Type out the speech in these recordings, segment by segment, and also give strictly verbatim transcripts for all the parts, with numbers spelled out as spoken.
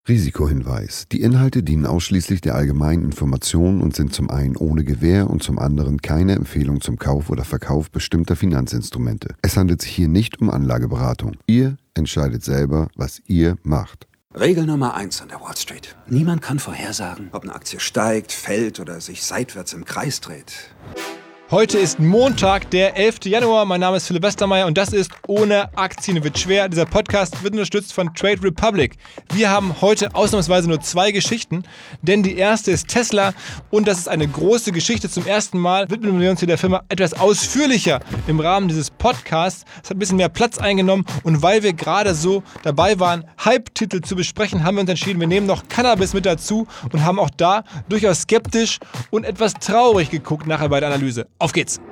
Risikohinweis. Die Inhalte dienen ausschließlich der allgemeinen Information und sind zum einen ohne Gewähr und zum anderen keine Empfehlung zum Kauf oder Verkauf bestimmter Finanzinstrumente. Es handelt sich hier nicht um Anlageberatung. Ihr entscheidet selber, was ihr macht. Regel Nummer eins an der Wall Street. Niemand kann vorhersagen, ob eine Aktie steigt, fällt oder sich seitwärts im Kreis dreht. Heute ist Montag, der elfter Januar. Mein Name ist Philipp Westermeier und das ist Ohne Aktien wird schwer. Dieser Podcast wird unterstützt von Trade Republic. Wir haben heute ausnahmsweise nur zwei Geschichten, denn die erste ist Tesla und das ist eine große Geschichte. Zum ersten Mal widmen wir uns hier der Firma etwas ausführlicher im Rahmen dieses Podcasts. Es hat ein bisschen mehr Platz eingenommen und weil wir gerade so dabei waren, Hype-Titel zu besprechen, haben wir uns entschieden, wir nehmen noch Cannabis mit dazu und haben auch da durchaus skeptisch und etwas traurig geguckt nachher bei der Analyse. Auf geht's!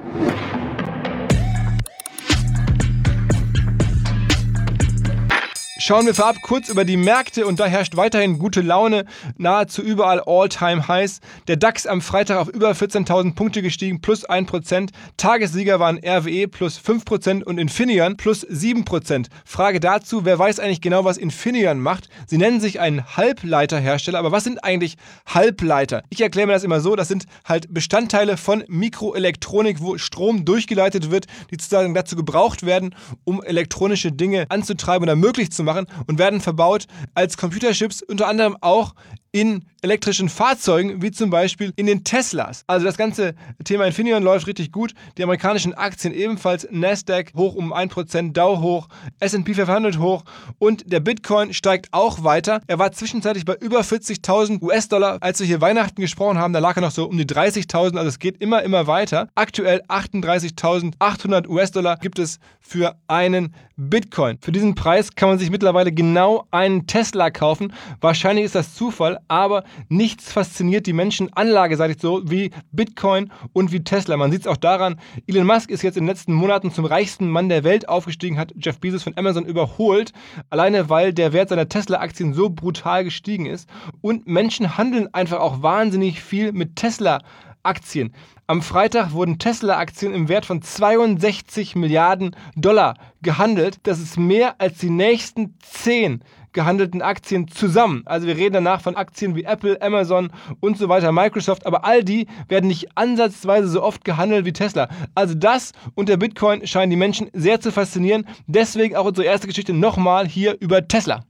Schauen wir vorab kurz über die Märkte und da herrscht weiterhin gute Laune, nahezu überall All-Time-Highs. Der DAX am Freitag auf über vierzehntausend Punkte gestiegen, plus ein Prozent. Tagessieger waren R W E plus fünf Prozent und Infineon plus sieben Prozent. Frage dazu, wer weiß eigentlich genau, was Infineon macht? Sie nennen sich einen Halbleiterhersteller, aber was sind eigentlich Halbleiter? Ich erkläre mir das immer so, das sind halt Bestandteile von Mikroelektronik, wo Strom durchgeleitet wird, die sozusagen dazu gebraucht werden, um elektronische Dinge anzutreiben oder möglich zu machen und werden verbaut als Computerchips, unter anderem auch in elektrischen Fahrzeugen, wie zum Beispiel in den Teslas. Also das ganze Thema Infineon läuft richtig gut. Die amerikanischen Aktien ebenfalls, Nasdaq hoch um ein Prozent, Dow hoch, S and P fünfhundert hoch und der Bitcoin steigt auch weiter. Er war zwischenzeitlich bei über vierzigtausend US-Dollar. Als wir hier Weihnachten gesprochen haben, da lag er noch so um die dreißigtausend, also es geht immer, immer weiter. Aktuell achtunddreißigtausendachthundert US-Dollar gibt es für einen Bitcoin. Für diesen Preis kann man sich mittlerweile genau einen Tesla kaufen. Wahrscheinlich ist das Zufall, aber nichts fasziniert die Menschen anlageseitig so wie Bitcoin und wie Tesla. Man sieht es auch daran, Elon Musk ist jetzt in den letzten Monaten zum reichsten Mann der Welt aufgestiegen, hat Jeff Bezos von Amazon überholt, alleine weil der Wert seiner Tesla-Aktien so brutal gestiegen ist. Und Menschen handeln einfach auch wahnsinnig viel mit Tesla-Aktien. Am Freitag wurden Tesla-Aktien im Wert von zweiundsechzig Milliarden Dollar gehandelt. Das ist mehr als die nächsten zehn gehandelten Aktien zusammen. Also wir reden danach von Aktien wie Apple, Amazon und so weiter, Microsoft, aber all die werden nicht ansatzweise so oft gehandelt wie Tesla. Also das und der Bitcoin scheinen die Menschen sehr zu faszinieren. Deswegen auch unsere erste Geschichte nochmal hier über Tesla.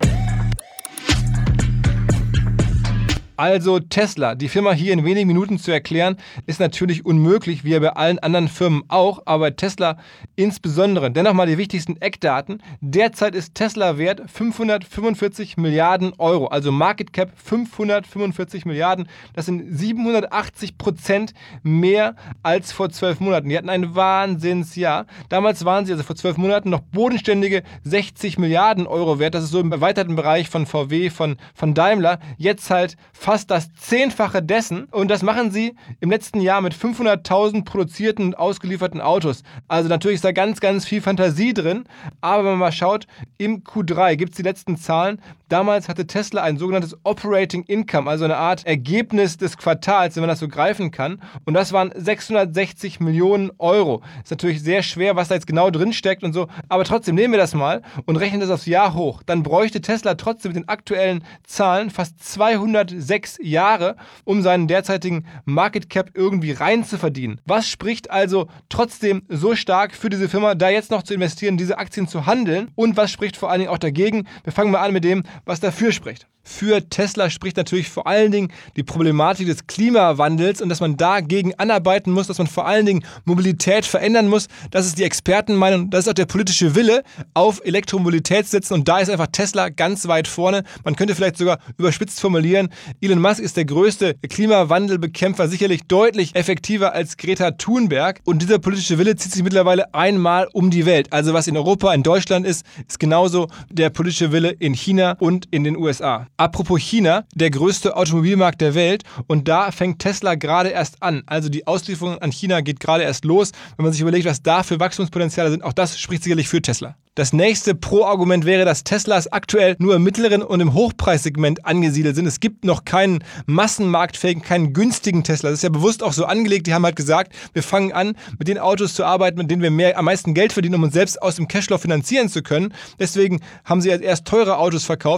Also Tesla, die Firma hier in wenigen Minuten zu erklären, ist natürlich unmöglich, wie ja bei allen anderen Firmen auch, aber Tesla insbesondere. Dennoch mal die wichtigsten Eckdaten. Derzeit ist Tesla wert fünfhundertfünfundvierzig Milliarden Euro, also Market Cap fünfhundertfünfundvierzig Milliarden. Das sind siebenhundertachtzig Prozent mehr als vor zwölf Monaten. Die hatten ein Wahnsinnsjahr. Damals waren sie also vor zwölf Monaten noch bodenständige sechzig Milliarden Euro wert. Das ist so im erweiterten Bereich von V W, von, von Daimler. Jetzt halt fast das Zehnfache dessen und das machen sie im letzten Jahr mit fünfhunderttausend produzierten und ausgelieferten Autos. Also natürlich ist da ganz, ganz viel Fantasie drin, aber wenn man mal schaut, im Q drei gibt es die letzten Zahlen. Damals hatte Tesla ein sogenanntes Operating Income, also eine Art Ergebnis des Quartals, wenn man das so greifen kann und das waren sechshundertsechzig Millionen Euro. Ist natürlich sehr schwer, was da jetzt genau drin steckt und so, aber trotzdem nehmen wir das mal und rechnen das aufs Jahr hoch. Dann bräuchte Tesla trotzdem mit den aktuellen Zahlen fast zweihundertsechs Jahre, um seinen derzeitigen Market Cap irgendwie rein zu verdienen. Was spricht also trotzdem so stark für diese Firma, da jetzt noch zu investieren, diese Aktien zu handeln? Und was spricht vor allen Dingen auch dagegen? Wir fangen mal an mit dem, was dafür spricht. Für Tesla spricht natürlich vor allen Dingen die Problematik des Klimawandels und dass man dagegen anarbeiten muss, dass man vor allen Dingen Mobilität verändern muss. Das ist die Expertenmeinung, das ist auch der politische Wille, auf Elektromobilität zu setzen und da ist einfach Tesla ganz weit vorne. Man könnte vielleicht sogar überspitzt formulieren, Elon Musk ist der größte Klimawandelbekämpfer, sicherlich deutlich effektiver als Greta Thunberg und dieser politische Wille zieht sich mittlerweile einmal um die Welt. Also was in Europa, in Deutschland ist, ist genauso der politische Wille in China und in den U S A. Apropos China, der größte Automobilmarkt der Welt und da fängt Tesla gerade erst an. Also die Auslieferung an China geht gerade erst los. Wenn man sich überlegt, was da für Wachstumspotenziale sind, auch das spricht sicherlich für Tesla. Das nächste Pro-Argument wäre, dass Teslas aktuell nur im mittleren und im Hochpreissegment angesiedelt sind. Es gibt noch keinen massenmarktfähigen, keinen günstigen Tesla. Das ist ja bewusst auch so angelegt. Die haben halt gesagt, wir fangen an, mit den Autos zu arbeiten, mit denen wir mehr, am meisten Geld verdienen, um uns selbst aus dem Cashflow finanzieren zu können. Deswegen haben sie erst teure Autos verkauft.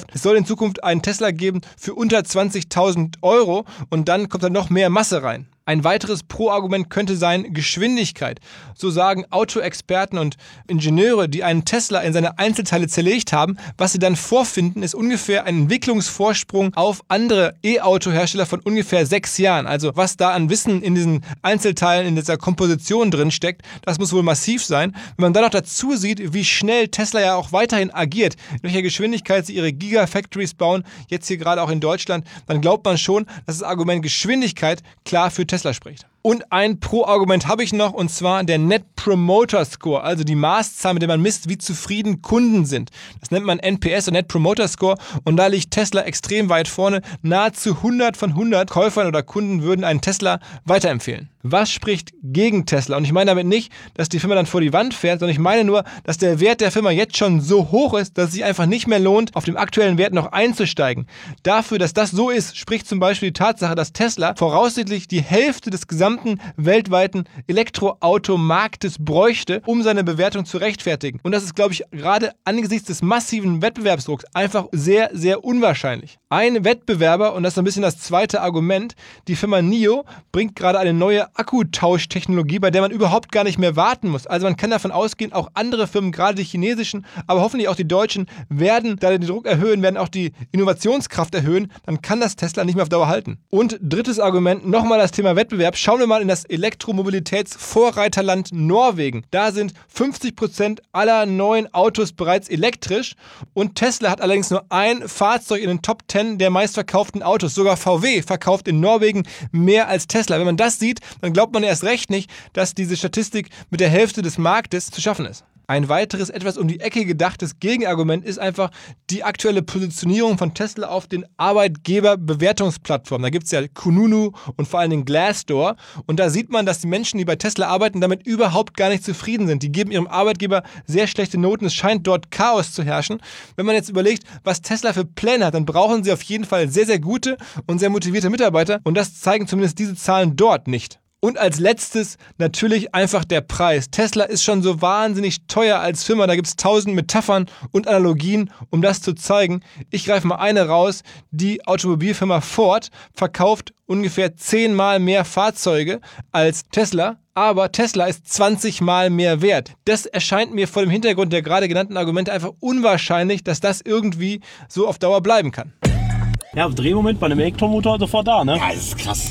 verkauft. Es soll in Zukunft einen Tesla geben für unter zwanzigtausend Euro und dann kommt dann noch mehr Masse rein. Ein weiteres Pro-Argument könnte sein Geschwindigkeit. So sagen Autoexperten und Ingenieure, die einen Tesla in seine Einzelteile zerlegt haben. Was sie dann vorfinden, ist ungefähr ein Entwicklungsvorsprung auf andere E-Auto-Hersteller von ungefähr sechs Jahren. Also was da an Wissen in diesen Einzelteilen, in dieser Komposition drin steckt, das muss wohl massiv sein. Wenn man dann noch dazu sieht, wie schnell Tesla ja auch weiterhin agiert, in welcher Geschwindigkeit sie ihre Gigafactories bauen, jetzt hier gerade auch in Deutschland, dann glaubt man schon, dass das Argument Geschwindigkeit klar für Tesla spricht. Und ein Pro-Argument habe ich noch, und zwar der Net Promoter Score, also die Maßzahl, mit der man misst, wie zufrieden Kunden sind. Das nennt man N P S und Net Promoter Score, und da liegt Tesla extrem weit vorne. Nahezu hundert von hundert Käufern oder Kunden würden einen Tesla weiterempfehlen. Was spricht gegen Tesla? Und ich meine damit nicht, dass die Firma dann vor die Wand fährt, sondern ich meine nur, dass der Wert der Firma jetzt schon so hoch ist, dass es sich einfach nicht mehr lohnt, auf dem aktuellen Wert noch einzusteigen. Dafür, dass das so ist, spricht zum Beispiel die Tatsache, dass Tesla voraussichtlich die Hälfte des gesamten weltweiten Elektroautomarktes bräuchte, um seine Bewertung zu rechtfertigen. Und das ist, glaube ich, gerade angesichts des massiven Wettbewerbsdrucks einfach sehr, sehr unwahrscheinlich. Ein Wettbewerber, und das ist ein bisschen das zweite Argument, die Firma NIO bringt gerade eine neue Akkutausch-Technologie, bei der man überhaupt gar nicht mehr warten muss. Also man kann davon ausgehen, auch andere Firmen, gerade die chinesischen, aber hoffentlich auch die deutschen, werden, da den Druck erhöhen, werden auch die Innovationskraft erhöhen, dann kann das Tesla nicht mehr auf Dauer halten. Und drittes Argument, nochmal das Thema Wettbewerb. Schauen wir mal in das Elektromobilitätsvorreiterland Norwegen. Da sind fünfzig Prozent aller neuen Autos bereits elektrisch, und Tesla hat allerdings nur ein Fahrzeug in den Top zehn der meistverkauften Autos. Sogar V W verkauft in Norwegen mehr als Tesla. Wenn man das sieht, dann glaubt man erst recht nicht, dass diese Statistik mit der Hälfte des Marktes zu schaffen ist. Ein weiteres, etwas um die Ecke gedachtes Gegenargument ist einfach die aktuelle Positionierung von Tesla auf den Arbeitgeberbewertungsplattformen. Da gibt es ja Kununu und vor allem den Glassdoor. Und da sieht man, dass die Menschen, die bei Tesla arbeiten, damit überhaupt gar nicht zufrieden sind. Die geben ihrem Arbeitgeber sehr schlechte Noten. Es scheint dort Chaos zu herrschen. Wenn man jetzt überlegt, was Tesla für Pläne hat, dann brauchen sie auf jeden Fall sehr, sehr gute und sehr motivierte Mitarbeiter. Und das zeigen zumindest diese Zahlen dort nicht. Und als letztes natürlich einfach der Preis. Tesla ist schon so wahnsinnig teuer als Firma. Da gibt es tausend Metaphern und Analogien, um das zu zeigen. Ich greife mal eine raus. Die Automobilfirma Ford verkauft ungefähr zehnmal mehr Fahrzeuge als Tesla. Aber Tesla ist zwanzig Mal mehr wert. Das erscheint mir vor dem Hintergrund der gerade genannten Argumente einfach unwahrscheinlich, dass das irgendwie so auf Dauer bleiben kann. Ja, Drehmoment bei einem Elektromotor sofort da, ne? Ja, das ist krass.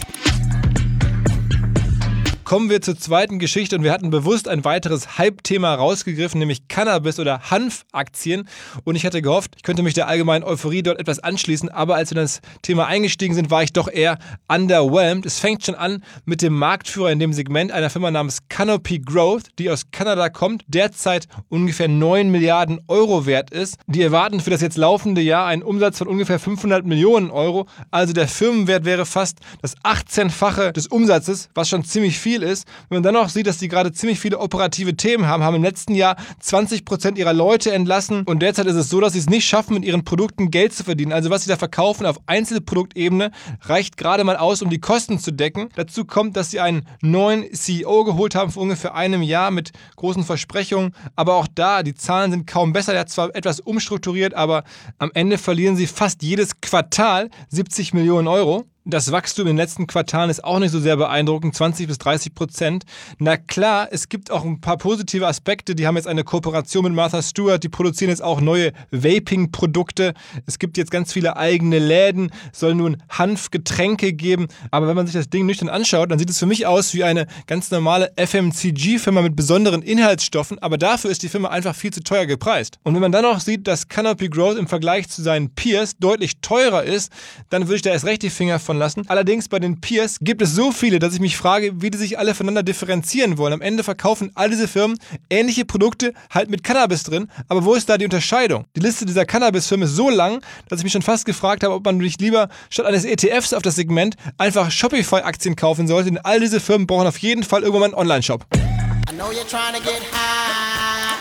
Kommen wir zur zweiten Geschichte, und wir hatten bewusst ein weiteres Hype-Thema rausgegriffen, nämlich Cannabis- oder Hanf-Aktien, und ich hatte gehofft, ich könnte mich der allgemeinen Euphorie dort etwas anschließen, aber als wir in das Thema eingestiegen sind, war ich doch eher underwhelmed. Es fängt schon an mit dem Marktführer in dem Segment, einer Firma namens Canopy Growth, die aus Kanada kommt, derzeit ungefähr neun Milliarden Euro wert ist. Die erwarten für das jetzt laufende Jahr einen Umsatz von ungefähr fünfhundert Millionen Euro, also der Firmenwert wäre fast das achtzehnfache des Umsatzes, was schon ziemlich viel ist. Wenn man dann noch sieht, dass die gerade ziemlich viele operative Themen haben, haben im letzten Jahr zwanzig Prozent ihrer Leute entlassen, und derzeit ist es so, dass sie es nicht schaffen, mit ihren Produkten Geld zu verdienen. Also was sie da verkaufen auf Einzelproduktebene reicht gerade mal aus, um die Kosten zu decken. Dazu kommt, dass sie einen neuen C E O geholt haben vor ungefähr einem Jahr mit großen Versprechungen, aber auch da, die Zahlen sind kaum besser. Er hat zwar etwas umstrukturiert, aber am Ende verlieren sie fast jedes Quartal siebzig Millionen Euro. Das Wachstum in den letzten Quartalen ist auch nicht so sehr beeindruckend, zwanzig bis dreißig Prozent. Na klar, es gibt auch ein paar positive Aspekte. Die haben jetzt eine Kooperation mit Martha Stewart, die produzieren jetzt auch neue Vaping-Produkte. Es gibt jetzt ganz viele eigene Läden, soll nun Hanfgetränke geben. Aber wenn man sich das Ding nüchtern anschaut, dann sieht es für mich aus wie eine ganz normale F M C G-Firma mit besonderen Inhaltsstoffen. Aber dafür ist die Firma einfach viel zu teuer gepreist. Und wenn man dann auch sieht, dass Canopy Growth im Vergleich zu seinen Peers deutlich teurer ist, dann würde ich da erst recht die Finger von lassen. Allerdings bei den Peers gibt es so viele, dass ich mich frage, wie die sich alle voneinander differenzieren wollen. Am Ende verkaufen all diese Firmen ähnliche Produkte, halt mit Cannabis drin, aber wo ist da die Unterscheidung? Die Liste dieser Cannabis-Firmen ist so lang, dass ich mich schon fast gefragt habe, ob man nicht lieber statt eines E T Fs auf das Segment einfach Shopify-Aktien kaufen sollte, denn all diese Firmen brauchen auf jeden Fall irgendwann einen Online-Shop. I know you're trying to get high.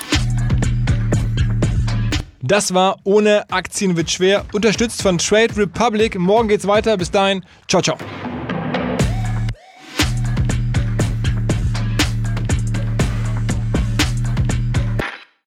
Das war Ohne Aktien wird schwer, unterstützt von Trade Republic. Morgen geht's weiter. Bis dahin, ciao, ciao.